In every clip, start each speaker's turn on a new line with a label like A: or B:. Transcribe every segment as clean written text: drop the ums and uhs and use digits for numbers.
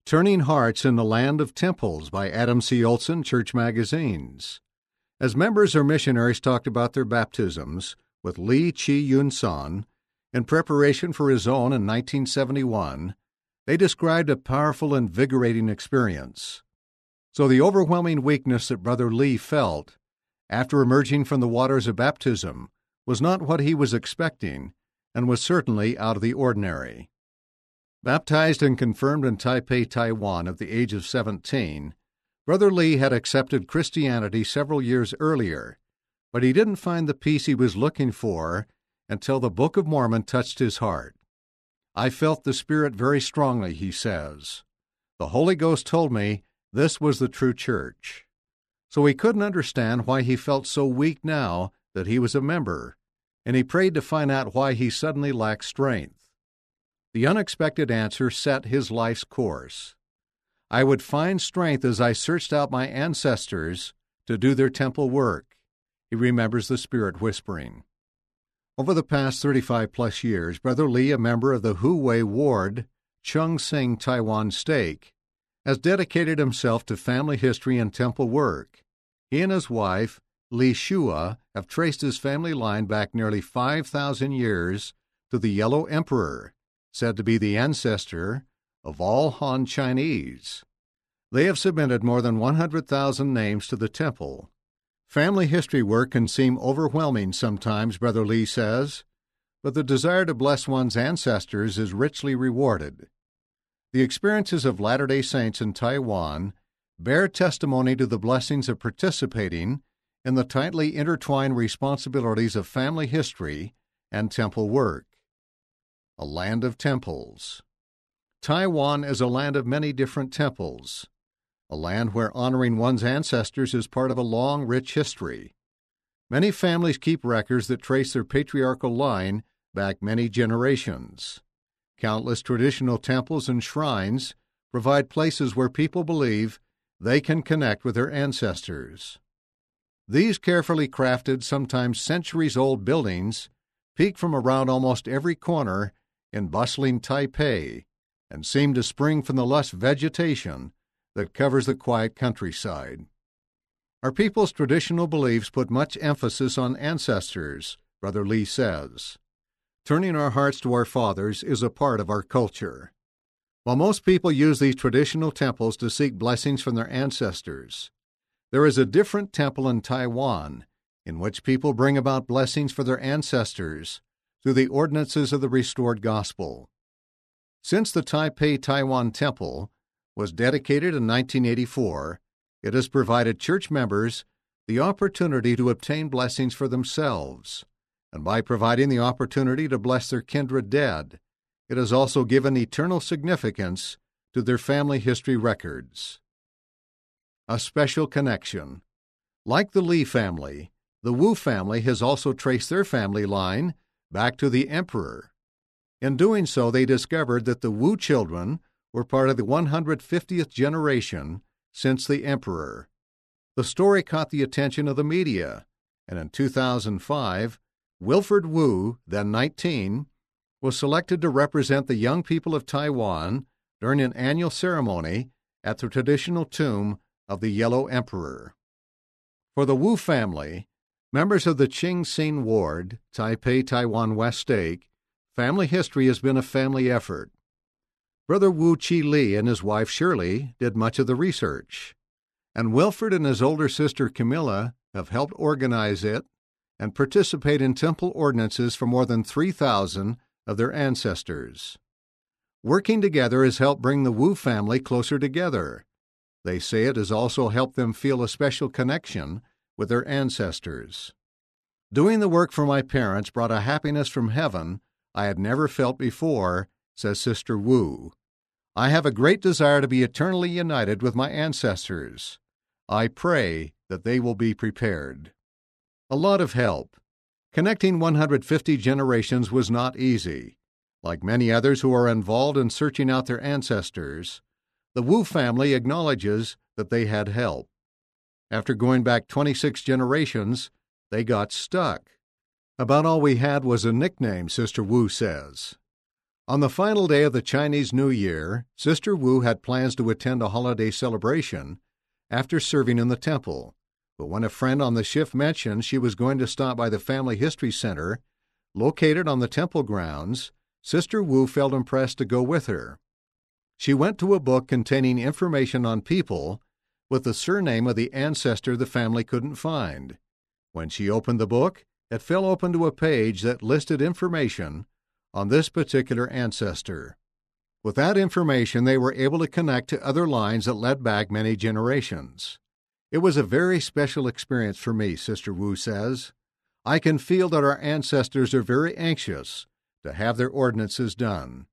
A: Turning Hearts in the Land of Temples by Adam C. Olson, Church Magazines. As members or missionaries talked about their baptisms with Lee Chi-Yun Son in preparation for his own in 1971, they described a powerful, invigorating experience. So the overwhelming weakness that Brother Lee felt after emerging from the waters of baptism was not what he was expecting and was certainly out of the ordinary. Baptized and confirmed in Taipei, Taiwan at the age of 17, Brother Lee had accepted Christianity several years earlier, but he didn't find the peace he was looking for until the Book of Mormon touched his heart. "I felt the Spirit very strongly," he says. "The Holy Ghost told me this was the true church." So he couldn't understand why he felt so weak now that he was a member, and he prayed to find out why he suddenly lacked strength. The unexpected answer set his life's course. "I would find strength as I searched out my ancestors to do their temple work," he remembers the Spirit whispering. Over the past 35-plus years, Brother Lee, a member of the Hu-Wei Ward, Chung Sing Taiwan Stake, has dedicated himself to family history and temple work. He and his wife, Li Shua, have traced his family line back nearly 5,000 years to the Yellow Emperor, said to be the ancestor of all Han Chinese. They have submitted more than 100,000 names to the temple. Family history work can seem overwhelming sometimes, Brother Lee says, but the desire to bless one's ancestors is richly rewarded. The experiences of Latter-day Saints in Taiwan bear testimony to the blessings of participating in the tightly intertwined responsibilities of family history and temple work. A land of temples. Taiwan is a land of many different temples, a land where honoring one's ancestors is part of a long, rich history. Many families keep records that trace their patriarchal line back many generations. Countless traditional temples and shrines provide places where people believe they can connect with their ancestors. These carefully crafted, sometimes centuries-old buildings peek from around almost every corner in bustling Taipei and seem to spring from the lush vegetation that covers the quiet countryside. Our people's traditional beliefs put much emphasis on ancestors, Brother Lee says. Turning our hearts to our fathers is a part of our culture. While most people use these traditional temples to seek blessings from their ancestors, there is a different temple in Taiwan in which people bring about blessings for their ancestors through the ordinances of the restored gospel. Since the Taipei Taiwan Temple was dedicated in 1984, it has provided church members the opportunity to obtain blessings for themselves, and by providing the opportunity to bless their kindred dead, it has also given eternal significance to their family history records. A special connection. Like the Lee family, the Wu family has also traced their family line back to the emperor. In doing so, they discovered that the Wu children were part of the 150th generation since the emperor. The story caught the attention of the media, and in 2005, Wilfred Wu, then 19, was selected to represent the young people of Taiwan during an annual ceremony at the traditional tomb of the Yellow Emperor. For the Wu family, members of the Ching Sing Ward, Taipei Taiwan West Stake, family history has been a family effort. Brother Wu Chi Lee and his wife Shirley did much of the research, and Wilfred and his older sister Camilla have helped organize it and participate in temple ordinances for more than 3,000 of their ancestors. Working together has helped bring the Wu family closer together. They say it has also helped them feel a special connection with their ancestors. "Doing the work for my parents brought a happiness from heaven I had never felt before," says Sister Wu. "I have a great desire to be eternally united with my ancestors. I pray that they will be prepared." A lot of help. Connecting 150 generations was not easy. Like many others who are involved in searching out their ancestors, the Wu family acknowledges that they had help. After going back 26 generations, they got stuck. "About all we had was a nickname," Sister Wu says. On the final day of the Chinese New Year, Sister Wu had plans to attend a holiday celebration after serving in the temple. But when a friend on the shift mentioned she was going to stop by the Family History Center, located on the temple grounds, Sister Wu felt impressed to go with her. She went to a book containing information on people with the surname of the ancestor the family couldn't find. When she opened the book, it fell open to a page that listed information on this particular ancestor. With that information, they were able to connect to other lines that led back many generations. It was a very special experience for me, Sister Wu says. I can feel that our ancestors are very anxious to have their ordinances done.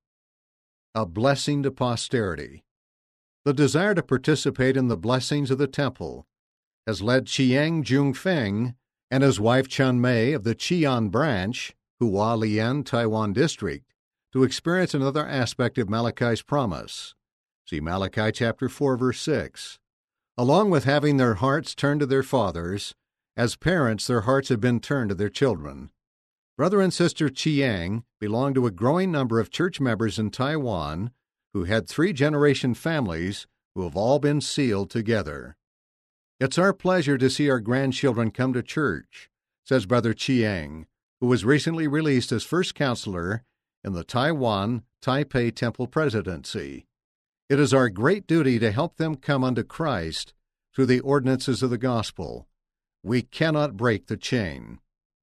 A: A blessing to posterity. The desire to participate in the blessings of the temple has led Chiang Jung-feng and his wife Chun Mei of the Qian branch, Hualien, Taiwan district, to experience another aspect of Malachi's promise. See Malachi chapter 4, verse 6. Along with having their hearts turned to their fathers, as parents their hearts have been turned to their children. Brother and Sister Chiang belong to a growing number of church members in Taiwan who had 3-generation families who have all been sealed together. It's our pleasure to see our grandchildren come to church, says Brother Chiang, who was recently released as first counselor in the Taiwan Taipei Temple Presidency. It is our great duty to help them come unto Christ through the ordinances of the gospel. We cannot break the chain.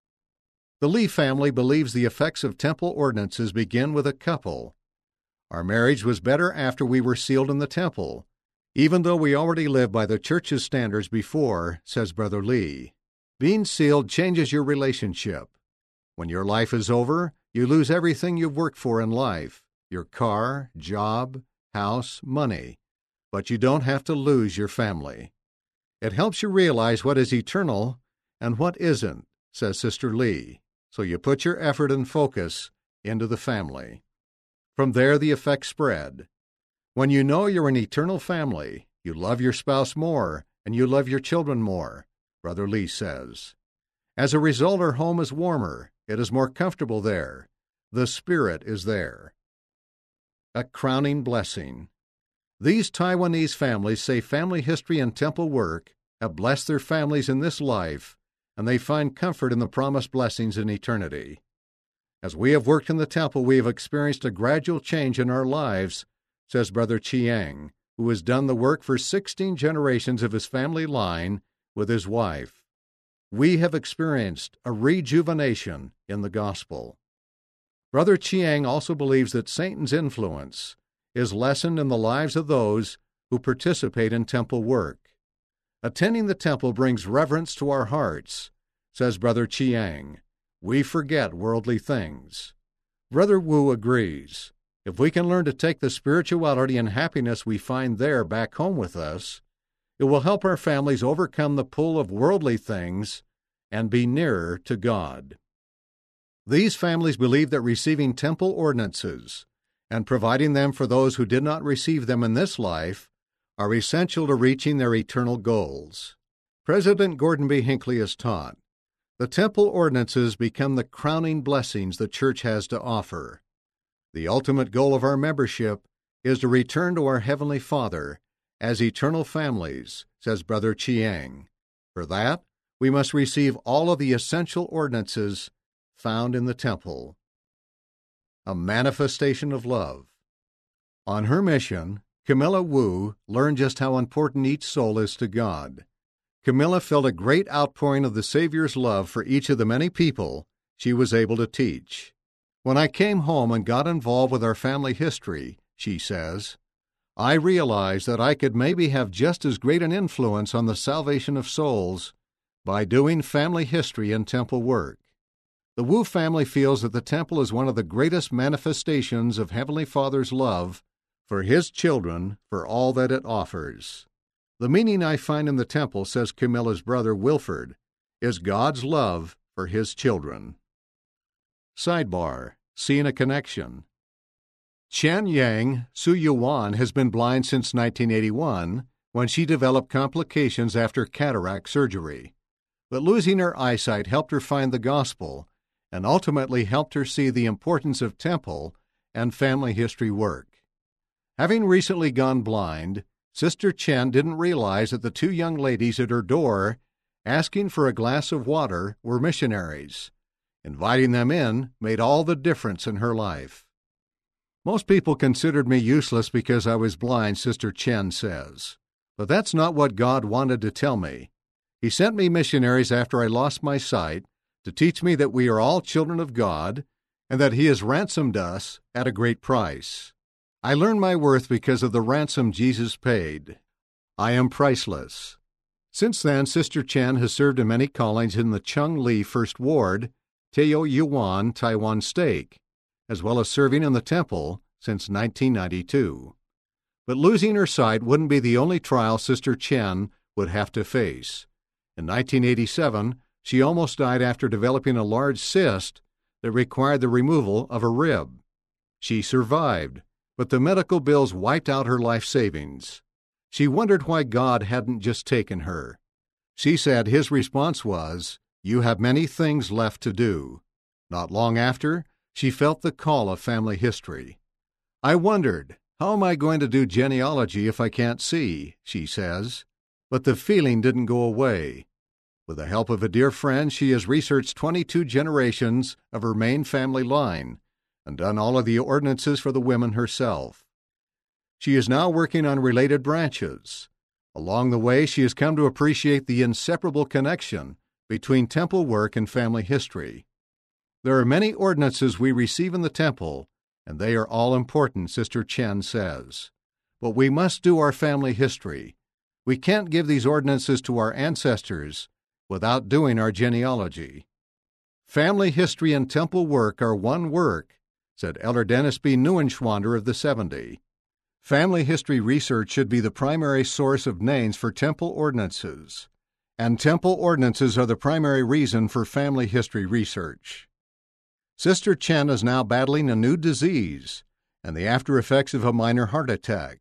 A: The Lee family believes the effects of temple ordinances begin with a couple. Our marriage was better after we were sealed in the temple, even though we already lived by the church's standards before, says Brother Lee. Being sealed changes your relationship. When your life is over, you lose everything you've worked for in life, your car, job, house, money, but you don't have to lose your family. It helps you realize what is eternal and what isn't, says Sister Lee, so you put your effort and focus into the family. From there, the effects spread. When you know you're an eternal family, you love your spouse more and you love your children more, Brother Lee says. As a result, our home is warmer. It is more comfortable there. The Spirit is there. A crowning blessing. These Taiwanese families say family history and temple work have blessed their families in this life, and they find comfort in the promised blessings in eternity. As we have worked in the temple, we have experienced a gradual change in our lives, says Brother Chiang, who has done the work for 16 generations of his family line with his wife. We have experienced a rejuvenation in the gospel. Brother Chiang also believes that Satan's influence is lessened in the lives of those who participate in temple work. Attending the temple brings reverence to our hearts, says Brother Chiang. We forget worldly things. Brother Wu agrees. If we can learn to take the spirituality and happiness we find there back home with us, it will help our families overcome the pull of worldly things and be nearer to God. These families believe that receiving temple ordinances and providing them for those who did not receive them in this life are essential to reaching their eternal goals. President Gordon B. Hinckley has taught, the temple ordinances become the crowning blessings the church has to offer. The ultimate goal of our membership is to return to our Heavenly Father as eternal families, says Brother Chiang. For that, we must receive all of the essential ordinances found in the temple. A manifestation of love. On her mission, Camilla Wu learned just how important each soul is to God. Camilla felt a great outpouring of the Savior's love for each of the many people she was able to teach. When I came home and got involved with our family history, she says, I realized that I could maybe have just as great an influence on the salvation of souls by doing family history and temple work. The Wu family feels that the temple is one of the greatest manifestations of Heavenly Father's love for His children for all that it offers. The meaning I find in the temple, says Camilla's brother Wilford, is God's love for His children. Sidebar: Seeing a connection. Chen Yang Su Yuan has been blind since 1981, when she developed complications after cataract surgery. But losing her eyesight helped her find the gospel and ultimately helped her see the importance of temple and family history work. Having recently gone blind, Sister Chen didn't realize that the two young ladies at her door asking for a glass of water were missionaries. Inviting them in made all the difference in her life. Most people considered me useless because I was blind, Sister Chen says. But that's not what God wanted to tell me. He sent me missionaries after I lost my sight to teach me that we are all children of God and that He has ransomed us at a great price. I learned my worth because of the ransom Jesus paid. I am priceless. Since then, Sister Chen has served in many callings in the Chung Li First Ward, Taoyuan, Taiwan Stake, as well as serving in the temple since 1992. But losing her sight wouldn't be the only trial Sister Chen would have to face. In 1987, she almost died after developing a large cyst that required the removal of a rib. She survived, but the medical bills wiped out her life savings. She wondered why God hadn't just taken her. She said His response was, "You have many things left to do." Not long after, she felt the call of family history. "I wondered, how am I going to do genealogy if I can't see?" she says. But the feeling didn't go away. With the help of a dear friend, she has researched 22 generations of her main family line and done all of the ordinances for the women herself. She is now working on related branches. Along the way, she has come to appreciate the inseparable connection between temple work and family history. There are many ordinances we receive in the temple, and they are all important, Sister Chen says. But we must do our family history. We can't give these ordinances to our ancestors without doing our genealogy. Family history and temple work are one work, said Elder Dennis B. Neuenschwander of the 70. Family history research should be the primary source of names for temple ordinances, and temple ordinances are the primary reason for family history research. Sister Chen is now battling a new disease and the after effects of a minor heart attack.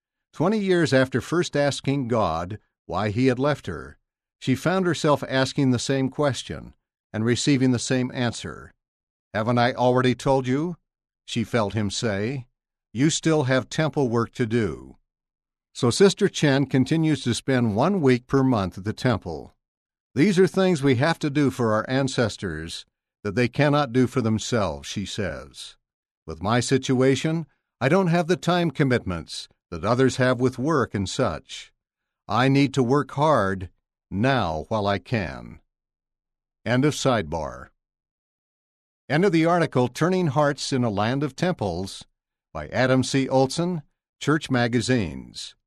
A: 20 years after first asking God why He had left her, she found herself asking the same question and receiving the same answer. "Haven't I already told you?" she felt Him say. "You still have temple work to do." So Sister Chen continues to spend 1 week per month at the temple. These are things we have to do for our ancestors that they cannot do for themselves, she says. With my situation, I don't have the time commitments that others have with work and such. I need to work hard now while I can. End of sidebar. End of the article, Turning Hearts in a Land of Temples, by Adam C. Olson, Church Magazines.